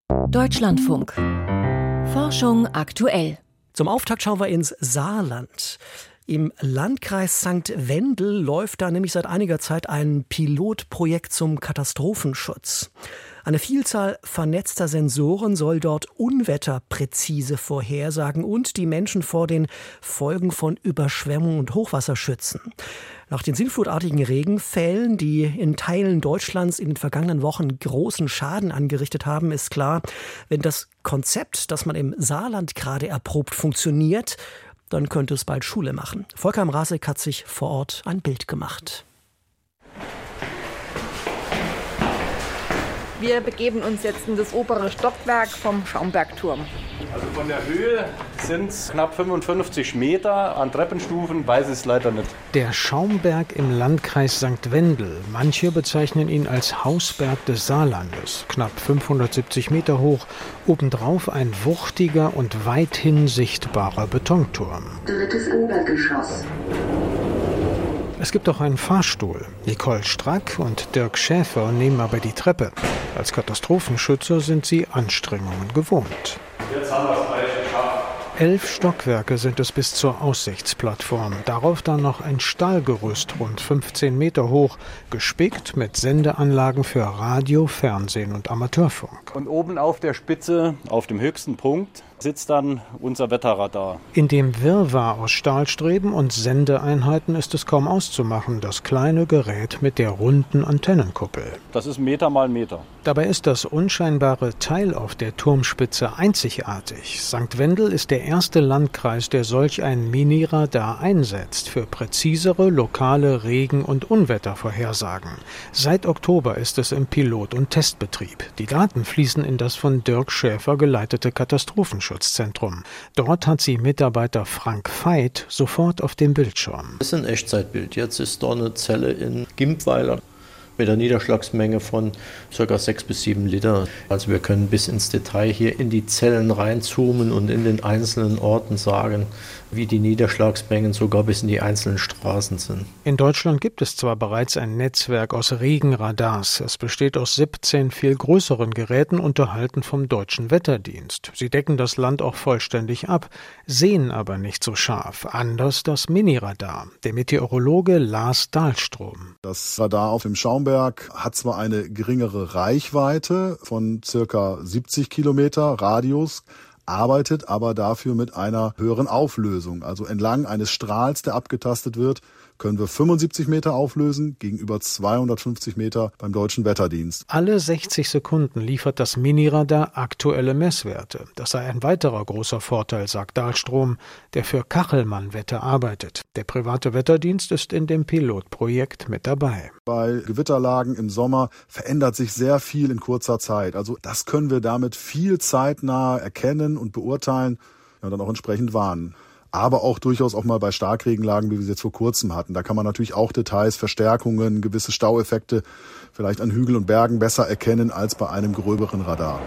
Deutschlandfunk. Forschung aktuell. Zum Auftakt schauen wir ins Saarland. Im Landkreis St. Wendel läuft da nämlich seit einiger Zeit ein Pilotprojekt zum Katastrophenschutz. Eine Vielzahl vernetzter Sensoren soll dort Unwetter präzise vorhersagen und die Menschen vor den Folgen von Überschwemmung und Hochwasser schützen. Nach den sintflutartigen Regenfällen, die in Teilen Deutschlands in den vergangenen Wochen großen Schaden angerichtet haben, ist klar, wenn das Konzept, das man im Saarland gerade erprobt, funktioniert, dann könnte es bald Schule machen. Volker Mrazek hat sich vor Ort ein Bild gemacht. Wir begeben uns jetzt in das obere Stockwerk vom Schaumbergturm. Also von der Höhe sind es knapp 55 Meter. An Treppenstufen weiß ich es leider nicht. Der Schaumberg im Landkreis St. Wendel. Manche bezeichnen ihn als Hausberg des Saarlandes. Knapp 570 Meter hoch. Obendrauf ein wuchtiger und weithin sichtbarer Betonturm. Drittes Obergeschoss. Es gibt auch einen Fahrstuhl. Nicole Strack und Dirk Schäfer nehmen aber die Treppe. Als Katastrophenschützer sind sie Anstrengungen gewohnt. Jetzt haben wir es gleich geschafft. 11 Stockwerke sind es bis zur Aussichtsplattform. Darauf dann noch ein Stahlgerüst, rund 15 Meter hoch, gespickt mit Sendeanlagen für Radio, Fernsehen und Amateurfunk. Und oben auf der Spitze, auf dem höchsten Punkt, sitzt dann unser Wetterradar. In dem Wirrwarr aus Stahlstreben und Sendeeinheiten ist es kaum auszumachen, das kleine Gerät mit der runden Antennenkuppel. Das ist Meter mal Meter. Dabei ist das unscheinbare Teil auf der Turmspitze einzigartig. St. Wendel ist der erste Landkreis, der solch ein Mini-Radar einsetzt für präzisere lokale Regen- und Unwettervorhersagen. Seit Oktober ist es im Pilot- und Testbetrieb. Die Daten fließen in das von Dirk Schäfer geleitete Katastrophenschutzzentrum. Dort hat sie Mitarbeiter Frank Veit sofort auf dem Bildschirm. Das ist ein Echtzeitbild. Jetzt ist da eine Zelle in Gimpweiler mit einer Niederschlagsmenge von ca. 6 bis 7 Liter. Also wir können bis ins Detail hier in die Zellen reinzoomen und in den einzelnen Orten sagen, wie die Niederschlagsmengen sogar bis in die einzelnen Straßen sind. In Deutschland gibt es zwar bereits ein Netzwerk aus Regenradars. Es besteht aus 17 viel größeren Geräten, unterhalten vom Deutschen Wetterdienst. Sie decken das Land auch vollständig ab, sehen aber nicht so scharf. Anders das Mini-Radar. Der Meteorologe Lars Dahlstrom. Das Radar auf dem Schaumberg hat zwar eine geringere Reichweite von ca. 70 Kilometer Radius, arbeitet aber dafür mit einer höheren Auflösung. Also entlang eines Strahls, der abgetastet wird, können wir 75 Meter auflösen gegenüber 250 Meter beim Deutschen Wetterdienst. Alle 60 Sekunden liefert das Mini-Radar aktuelle Messwerte. Das sei ein weiterer großer Vorteil, sagt Dahlstrom, der für Kachelmann-Wetter arbeitet. Der private Wetterdienst ist in dem Pilotprojekt mit dabei. Bei Gewitterlagen im Sommer verändert sich sehr viel in kurzer Zeit. Also das können wir damit viel zeitnah erkennen und beurteilen und dann auch entsprechend warnen. Aber auch durchaus auch mal bei Starkregenlagen, wie wir sie jetzt vor kurzem hatten. Da kann man natürlich auch Details, Verstärkungen, gewisse Staueffekte vielleicht an Hügeln und Bergen besser erkennen als bei einem gröberen Radar.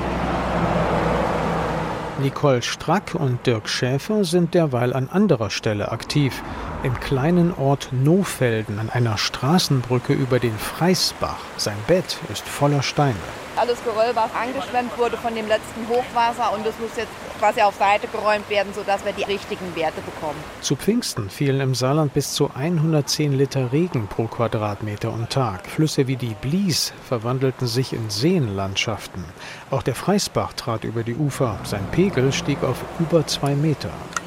Nicole Strack und Dirk Schäfer sind derweil an anderer Stelle aktiv. Im kleinen Ort Nohfelden an einer Straßenbrücke über den Freisbach. Sein Bett ist voller Steine. Alles Geröll, was angeschwemmt wurde von dem letzten Hochwasser, und das muss jetzt quasi auf Seite geräumt werden, sodass wir die richtigen Werte bekommen. Zu Pfingsten fielen im Saarland bis zu 110 Liter Regen pro Quadratmeter und Tag. Flüsse wie die Blies verwandelten sich in Seenlandschaften. Auch der Freisbach trat über die Ufer. Sein Pegel stieg auf über 2 Meter.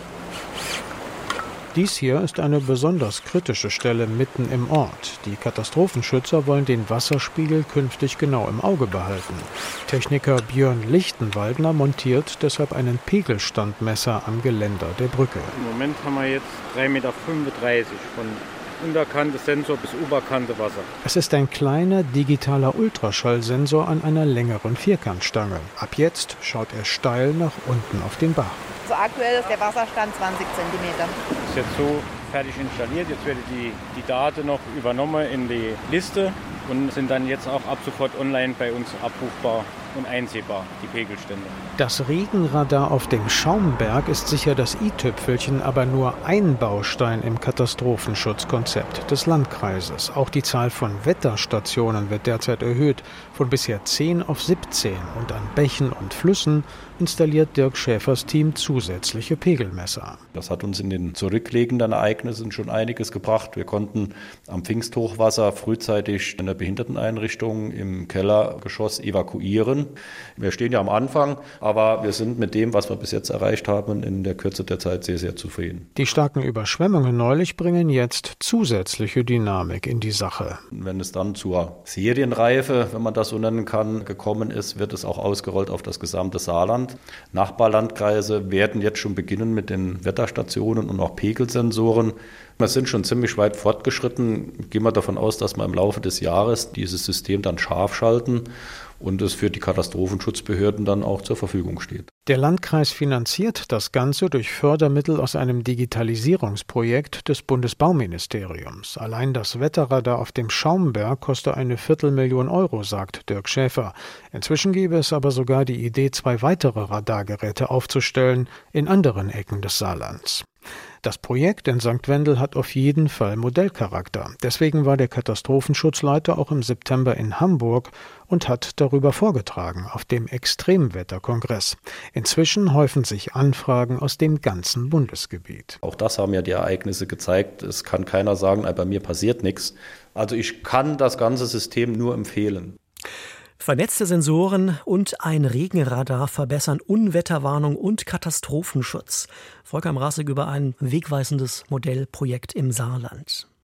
Dies hier ist eine besonders kritische Stelle mitten im Ort. Die Katastrophenschützer wollen den Wasserspiegel künftig genau im Auge behalten. Techniker Björn Lichtenwaldner montiert deshalb einen Pegelstandmesser am Geländer der Brücke. Im Moment haben wir jetzt 3,35 Meter von Unterkante Sensor bis Oberkante Wasser. Es ist ein kleiner digitaler Ultraschallsensor an einer längeren Vierkantstange. Ab jetzt schaut er steil nach unten auf den Bach. So aktuell ist der Wasserstand 20 cm. Ist jetzt so fertig installiert. Jetzt werden die Daten noch übernommen in die Liste und sind dann jetzt auch ab sofort online bei uns abrufbar und einsehbar, die Pegelstände. Das Regenradar auf dem Schaumberg ist sicher das i-Tüpfelchen, aber nur ein Baustein im Katastrophenschutzkonzept des Landkreises. Auch die Zahl von Wetterstationen wird derzeit erhöht, von bisher 10 auf 17. Und an Bächen und Flüssen installiert Dirk Schäfers Team zusätzliche Pegelmesser. Das hat uns in den zurückliegenden Ereignissen schon einiges gebracht. Wir konnten am Pfingsthochwasser frühzeitig eine Behinderteneinrichtung im Kellergeschoss evakuieren. Wir stehen ja am Anfang, aber wir sind mit dem, was wir bis jetzt erreicht haben, in der Kürze der Zeit sehr, sehr zufrieden. Die starken Überschwemmungen neulich bringen jetzt zusätzliche Dynamik in die Sache. Wenn es dann zur Serienreife, wenn man das so nennen kann, gekommen ist, wird es auch ausgerollt auf das gesamte Saarland. Nachbarlandkreise werden jetzt schon beginnen mit den Wetterstationen und auch Pegelsensoren. Wir sind schon ziemlich weit fortgeschritten. Gehen wir davon aus, dass wir im Laufe des Jahres dieses System dann scharf schalten und es für die Katastrophenschutzbehörden dann auch zur Verfügung steht. Der Landkreis finanziert das Ganze durch Fördermittel aus einem Digitalisierungsprojekt des Bundesbauministeriums. Allein das Wetterradar auf dem Schaumberg koste 250.000 Euro, sagt Dirk Schäfer. Inzwischen gäbe es aber sogar die Idee, 2 weitere Radargeräte aufzustellen in anderen Ecken des Saarlands. Das Projekt in St. Wendel hat auf jeden Fall Modellcharakter. Deswegen war der Katastrophenschutzleiter auch im September in Hamburg und hat darüber vorgetragen auf dem Extremwetterkongress. Inzwischen häufen sich Anfragen aus dem ganzen Bundesgebiet. Auch das haben ja die Ereignisse gezeigt. Es kann keiner sagen, bei mir passiert nichts. Also ich kann das ganze System nur empfehlen. Vernetzte Sensoren und ein Regenradar verbessern Unwetterwarnung und Katastrophenschutz. Volker Mrazek über ein wegweisendes Modellprojekt im Saarland.